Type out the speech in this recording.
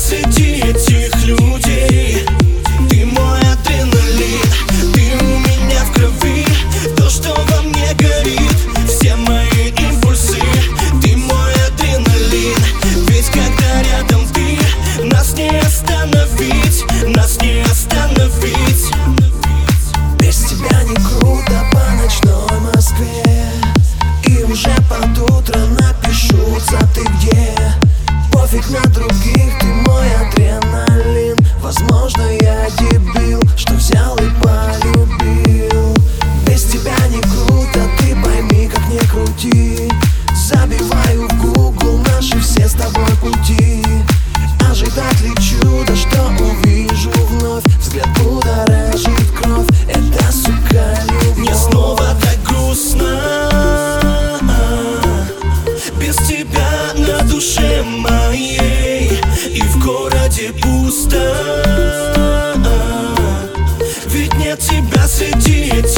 среди этих людей. Ты мой адреналин, ты у меня в крови. То, что во мне горит, все мои импульсы. Ты мой адреналин, ведь когда рядом ты, нас не остановить, нас не остановить. Без тебя не круто по ночной Москве, и уже под утро напишутся ты где. Пофиг на других, ты мой адреналин. Возможно, я дебил, что взял и полюбил. Без тебя не круто, ты пойми, как не крути. Забиваю в Google наши все с тобой пути. Ожидать ли чудо, что увижу вновь? Взгляд будоражит кровь, это, сука, любовь. Мне снова так грустно без тебя на душе моей, и в городе пусто, ведь нет тебя среди